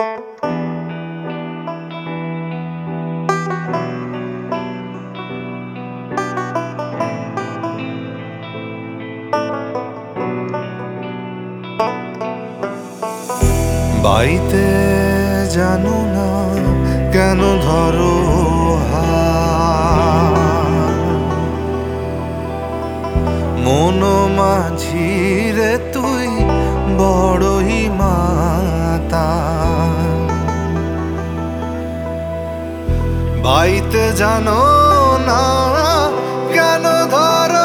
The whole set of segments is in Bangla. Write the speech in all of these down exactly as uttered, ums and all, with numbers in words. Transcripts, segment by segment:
বাইতে জানো না কেন ধরো মন মাঝি রে তুই বড়ই মাতা। বাইতে জানো না কেন ধরো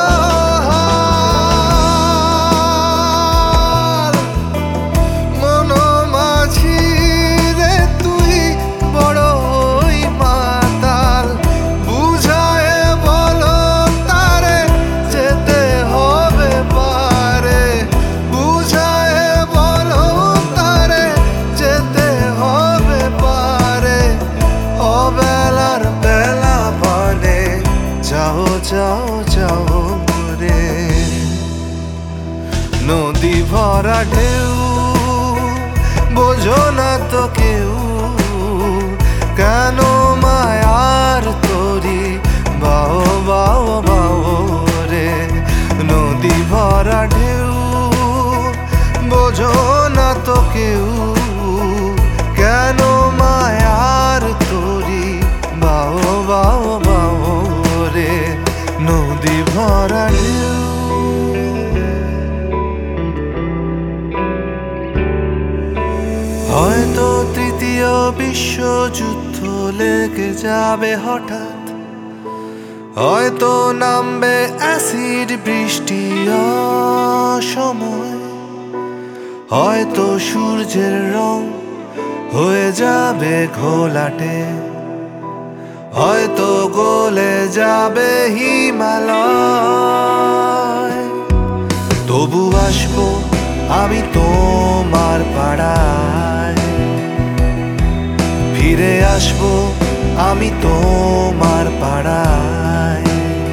মন মাঝি রে তুই বড়ই মাতাল। বুঝায় বলো তারে যেতে হবে পারে, বুঝায় বলো তারে যেতে হবে পারে। অবেলার বেলা বলে যাও যাও যাও রে। নদী ভরা ঢেউ বোঝো না তো কেউ, কেন মায়ার তোরি বাও বাও বাও রে। নদী ভরা ঢেউ বোঝো না তো কেউ, কেন মায়ার তোরি বাও বাও বাও রে। নদী ভরা ঢেউ হয়তো তৃতীয় বিশ্বযুদ্ধ লেগে যাবে হঠাৎ, হয়তো নামবে অ্যাসিড বৃষ্টি অসময়, হয়তো সূর্যের রং হয়ে যাবে ঘোলাটে, হয়তো গলে যাবে হিমালয়। তবু আসবো আমি তোমার পাড়ায়, ফিরে আসবো আমি তোমার পাড়ায়।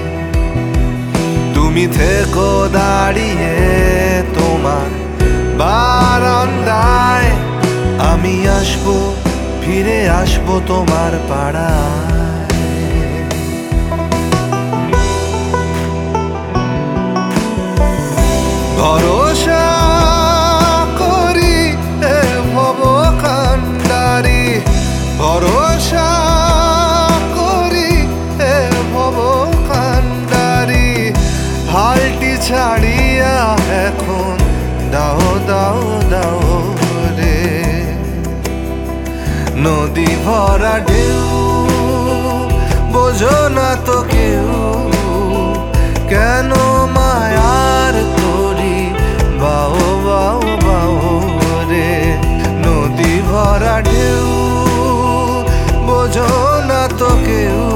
তুমি থেকো দাঁড়িয়ে তোমার বারান্দায়, আমি আসবো ফিরে আসবো তোমার পাড়ায়। ভরসা করি এ ভব কান্ডারি, ভরসা করি এ ভব কান্ডারি। হালটি ছাড়িয়া এখন দাও দাও দাও রে। নদী ভরা ঢেউ বোঝো না তো কেউ, কেন মায়ার তোরি বাও বাও বাও রে। নদী ভরা ঢেউ বোঝো না তো কেউ,